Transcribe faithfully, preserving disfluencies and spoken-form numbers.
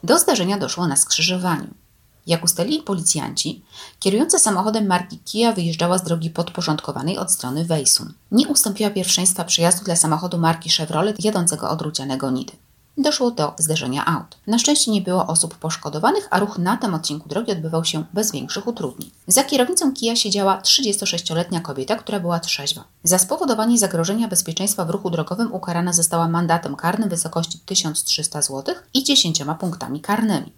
Do zdarzenia doszło na skrzyżowaniu. Jak ustalili policjanci, kierująca samochodem marki Kia wyjeżdżała z drogi podporządkowanej od strony Wejsun. Nie ustąpiła pierwszeństwa przejazdu dla samochodu marki Chevrolet jadącego od Rucianego Nidy. Doszło do zderzenia aut. Na szczęście nie było osób poszkodowanych, a ruch na tym odcinku drogi odbywał się bez większych utrudnień. Za kierownicą Kia siedziała trzydziestosześcioletnia kobieta, która była trzeźwa. Za spowodowanie zagrożenia bezpieczeństwa w ruchu drogowym ukarana została mandatem karnym w wysokości tysiąc trzysta złotych i dziesięcioma punktami karnymi.